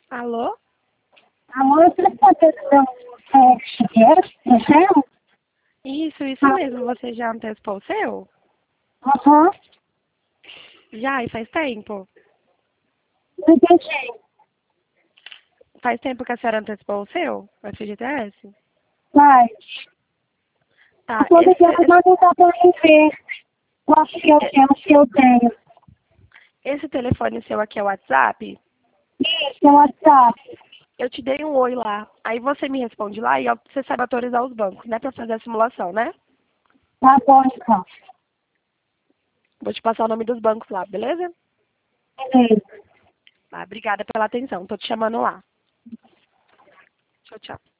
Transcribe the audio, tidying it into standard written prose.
Alô? Alô, você está tentando dinheiro? Isso mesmo. Você já antecipou o seu? Aham, Já, e faz tempo. não entendi. Faz tempo que a senhora antecipou o seu? O FGTS? Mas, a Tá, conta dela não dá para mim ver qual que eu tenho, se eu tenho. esse telefone seu aqui é o WhatsApp? Isso, é o WhatsApp. Eu te dei um oi lá. Aí você me responde lá e você sabe autorizar os bancos, né? Pra fazer a simulação, né? Tá bom, então. Vou te passar o nome dos bancos lá, beleza? Beleza. Tá, obrigada pela atenção. Tô te chamando lá. Tchau, tchau.